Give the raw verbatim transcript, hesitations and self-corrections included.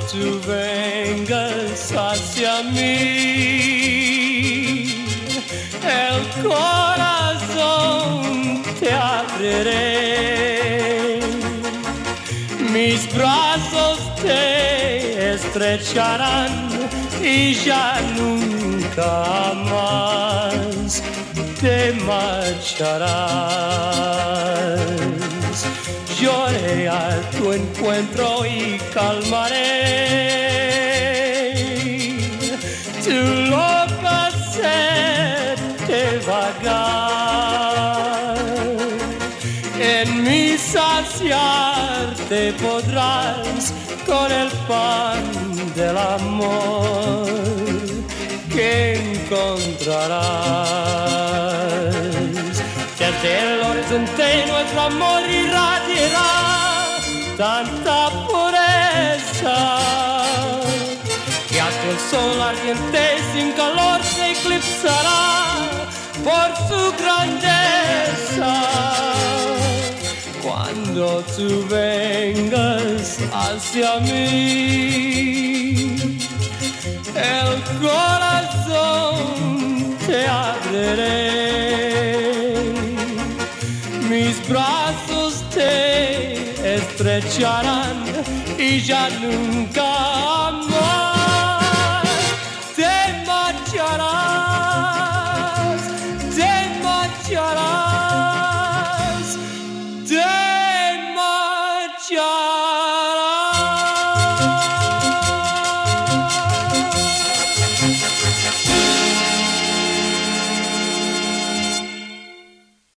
tú vengas hacia mí, el corazón te abriré, mis brazos te estrecharán y ya nunca más te marcharás. Lloré a tu encuentro y calmaré tu loca sed de vagar. En mi saciar te podrás con el pan del amor que encontrarás. Desde el horizonte nuestro amor irradiará tanta pureza que hasta el sol ardiente sin calor se eclipsará por su grandeza. Cuando tú vengas hacia mí, el corazón te abriré, mis brazos te estrecharán y ya nunca más